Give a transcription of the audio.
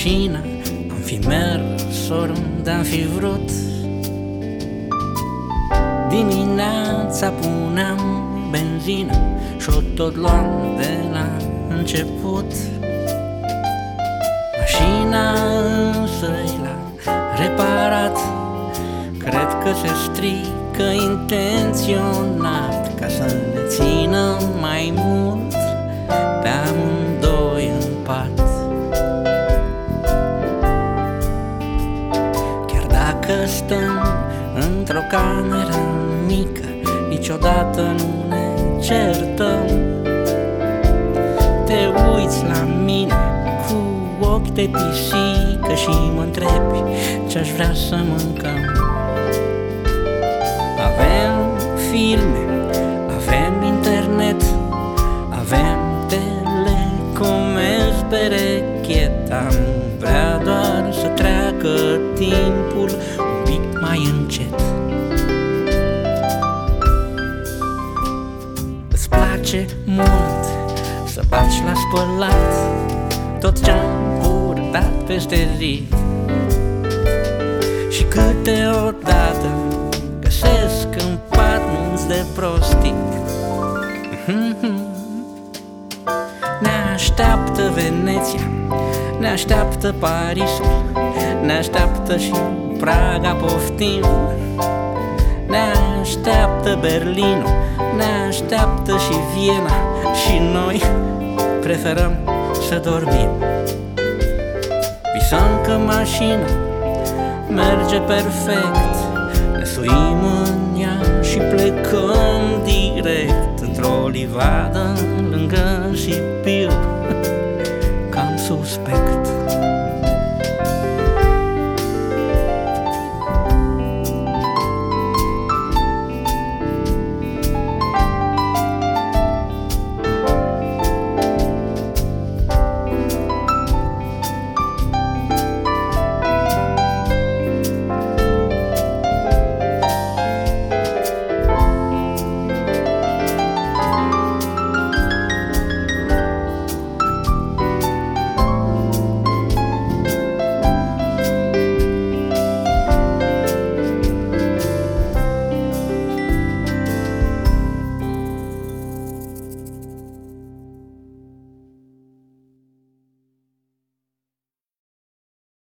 mașină am fi mers oriunde am fi vrut. Dimineața puneam benzină și-o tot luam de la început. Mașina însă-i l-a reparat, cred că se strică intenționat, ca să ne țină mai mult pe amândoi în pat. Chiar dacă stăm într-o cameră mică, niciodată nu ne certăm. Te uiți la mine cu ochi de pisică și mă întrebi ce-aș vrea să mâncăm. Avem filme, avem internet, avem telecomenzi berechet. Am vrea doar să treacă timpul un pic mai încet. Îți place mult să baci la spălat tot ce-am purtat peste zi, și câteodată găsesc în pat munți de prostii. Ne așteaptă Veneția, ne așteaptă Parisul, ne așteaptă și Praga, poftim. Ne așteaptă Berlinul, ne așteaptă și Viena, și noi preferăm să dormim. Visăm că mașina merge perfect, ne suim în ea și plecăm direct într-o livadă